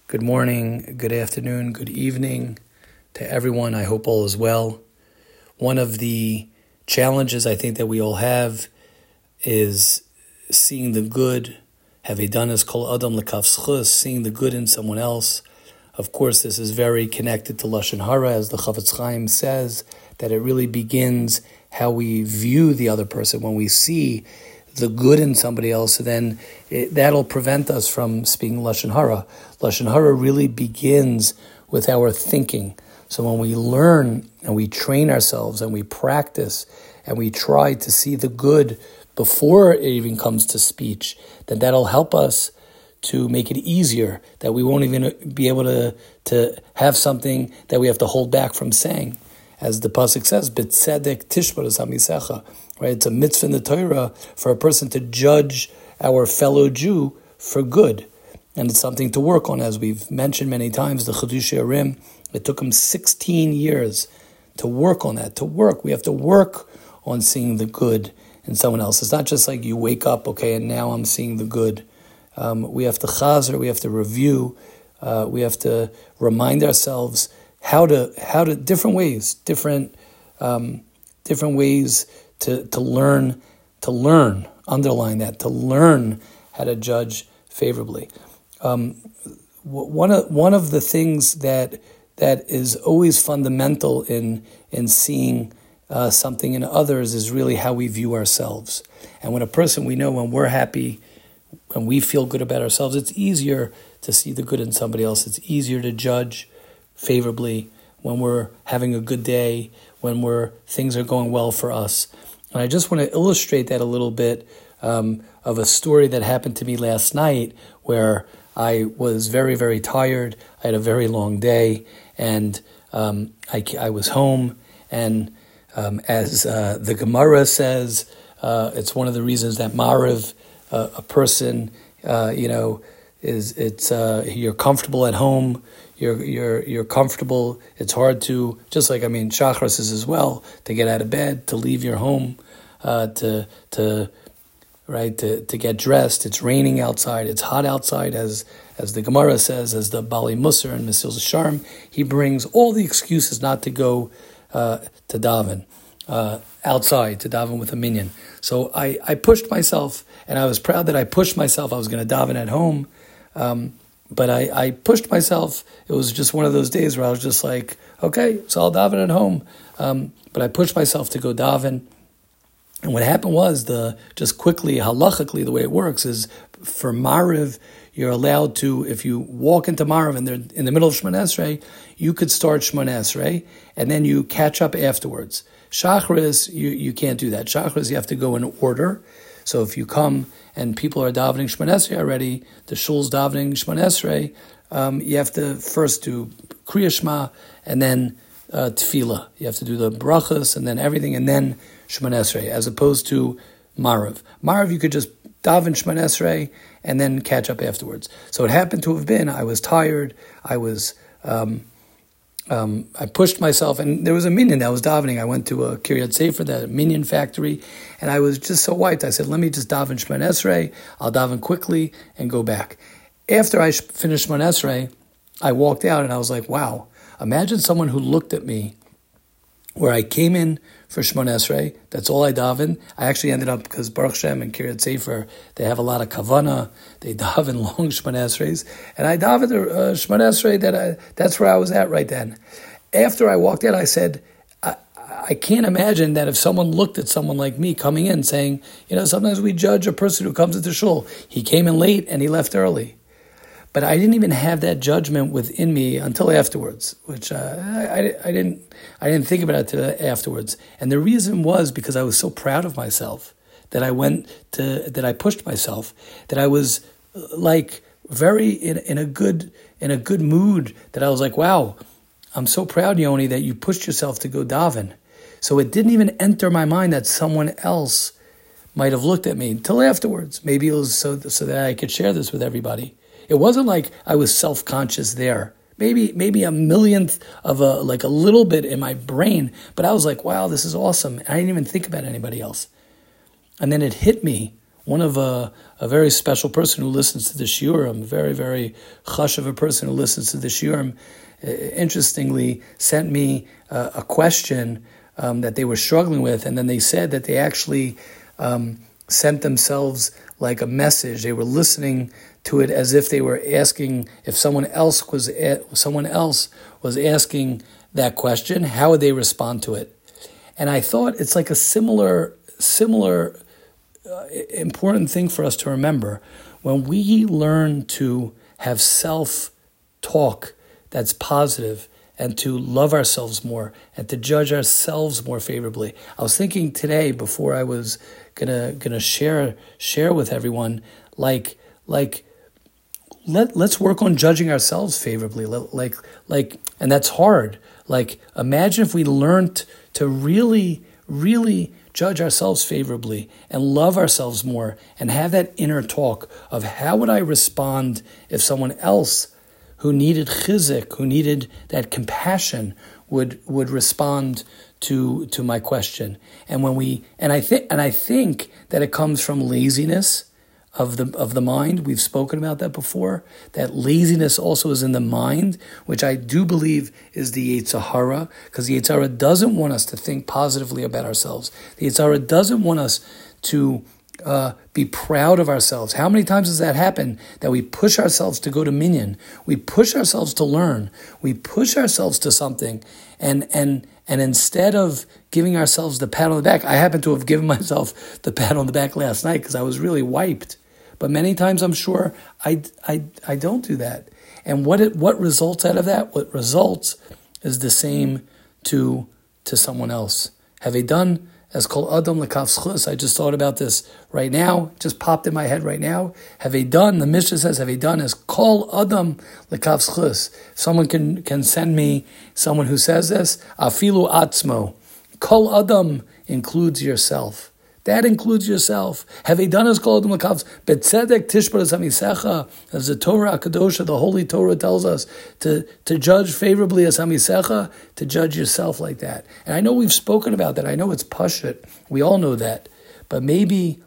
Good morning, good afternoon, good evening to everyone. I hope all is well. One of the challenges I think that we all have is seeing the good, havedanas kol adam l'kaf zchus, seeing the good in someone else. Of course, this is very connected to Lashon Hara, as the Chafetz Chaim says, that it really begins how we view the other person. When we see the good in somebody else, then that'll prevent us from speaking Lashon Hara. Lashon Hara really begins with our thinking. So when we learn and we train ourselves and we practice and we try to see the good before it even comes to speech, then that'll help us to make it easier, that we won't even be able to have something that we have to hold back from saying. As the pasuk says, "B'tzedek tishbaras hamisecha," right? It's a mitzvah in the Torah for a person to judge our fellow Jew for good, and it's something to work on. As we've mentioned many times, the Chiddushei HaRim, it took him 16 years to work on that. We have to work on seeing the good in someone else. It's not just like you wake up, okay, and now I'm seeing the good. We have to chazer, we have to review, we have to remind ourselves how to different ways to learn, underline that, to learn how to judge favorably. One of the things that is always fundamental in seeing something in others is really how we view ourselves. And when a person, we know when we're happy, when we feel good about ourselves, it's easier to see the good in somebody else. It's easier to judge favorably when we're having a good day, when things are going well for us. And I just want to illustrate that a little bit of a story that happened to me last night where I was very, very tired. I had a very long day, and I was home. And as the Gemara says, it's one of the reasons that Marav, a person, you're comfortable at home. You're comfortable. It's hard to, just like, Shachar says as well, to get out of bed, to leave your home, to get dressed. It's raining outside. It's hot outside, as the Gemara says, as the Bali Musar and Mesil Sharm. He brings all the excuses not to go to daven outside, to daven with a minyan. So I pushed myself, and I was proud that I pushed myself. I was going to daven at home. But I pushed myself. It was just one of those days where I was just like, okay, so I'll daven at home. But I pushed myself to go daven. And what happened was, just quickly, halachically, the way it works is for Mariv, you're allowed to, if you walk into Mariv and they're in the middle of Shemona Esrei, you could start Shemona Esrei and then you catch up afterwards. Shachris, you can't do that. Shachris, you have to go in order. So if you come and people are davening Shemona Esrei already, the shul's davening Shemona Esrei, you have to first do Kriya Shema and then Tefillah. You have to do the brachas and then everything and then Shemona Esrei, as opposed to Marav. Marav, you could just daven Shemona Esrei and then catch up afterwards. So it happened to have been, I was tired, I pushed myself, and there was a minyan that was davening. I went to a Kiryat Sefer, the minyan factory, and I was just so wiped. I said, let me just daven Shemona Esrei, I'll daven quickly and go back. After I finished Shemona Esrei, I walked out and I was like, wow, imagine someone who looked at me where I came in for Shemona Esrei, that's all I daven. I actually ended up, because Baruch Shem and Kiryat Sefer, they have a lot of kavana, they daven long Shemona Esreis, and I daven Shemona Esrei, that's where I was at right then. After I walked out, I said, I can't imagine that if someone looked at someone like me coming in saying, sometimes we judge a person who comes into shul. He came in late and he left early. But I didn't even have that judgment within me until afterwards, which I didn't think about it till afterwards. And the reason was because I was so proud of myself that I pushed myself, that I was like very in a good mood, that I was like, wow, I'm so proud, Yoni, that you pushed yourself to go daven. So it didn't even enter my mind that someone else might have looked at me until afterwards. Maybe it was so that I could share this with everybody. It wasn't like I was self-conscious there. Maybe a millionth of a little bit in my brain, but I was like, wow, this is awesome. And I didn't even think about anybody else. And then it hit me, one of a very special person who listens to the shiurim, very, very chash of a person who listens to the shiurim, interestingly sent me a question that they were struggling with, and then they said that they actually sent themselves like a message. They were listening to it as if they were asking if someone else was asking that question, how would they respond to it? And I thought it's like a similar important thing for us to remember. When we learn to have self-talk that's positive, and to love ourselves more, and to judge ourselves more favorably. I was thinking today, before I was gonna share with everyone, let's work on judging ourselves favorably. And that's hard. Like, imagine if we learned to really, really judge ourselves favorably and love ourselves more, and have that inner talk of how would I respond if someone else who needed chizik, who needed that compassion, would respond to my question. And I think that it comes from laziness of the mind. We've spoken about that before. That laziness also is in the mind, which I do believe is the Yetzer Hara, because the Yetzer Hara doesn't want us to think positively about ourselves. The Yetzer Hara doesn't want us to be proud of ourselves. How many times does that happen, that we push ourselves to go to minyan? We push ourselves to learn. We push ourselves to something, and instead of giving ourselves the pat on the back, I happen to have given myself the pat on the back last night because I was really wiped. But many times I'm sure I don't do that. And what results out of that? What results is the same to someone else. Have they done as kol adam lekav zchus? I just thought about this right now, just popped in my head right now. Have they done, the Mishnah says, have they done as kol adam lekav zchus? Someone can send me someone who says this, afilu atzmo. Kol adam includes yourself. That includes yourself. Have they done as kol adam lekav? Betzedek tishbar hamisecha, as the Torah Akadosha, the Holy Torah tells us to judge favorably as hamisecha, to judge yourself like that. And I know we've spoken about that. I know it's pashut. We all know that. But maybe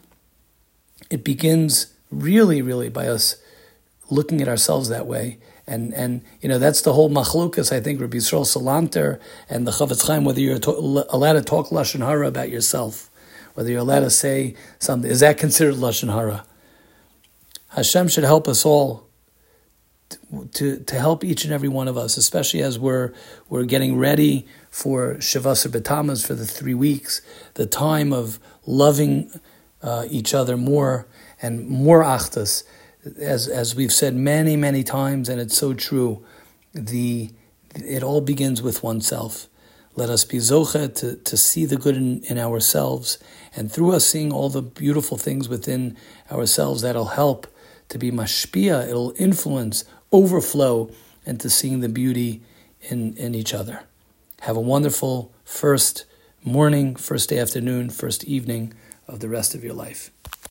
it begins really, really by us looking at ourselves that way. And that's the whole machlokas, I think, Rabbi Yisrael Salanter and the Chavetz Chaim, whether you're allowed to talk Lashon Hara about yourself, whether you're allowed to say something. Is that considered Lashon Hara? Hashem should help us all to help each and every one of us, especially as we're getting ready for Shavasar B'Tammuz, for the 3 weeks, the time of loving each other more and more achdus. As we've said many, many times, and it's so true, it all begins with oneself. Let us be zoche to see the good in ourselves, and through us seeing all the beautiful things within ourselves, that'll help to be mashpia, it'll influence, overflow into seeing the beauty in each other. Have a wonderful first morning, first afternoon, first evening of the rest of your life.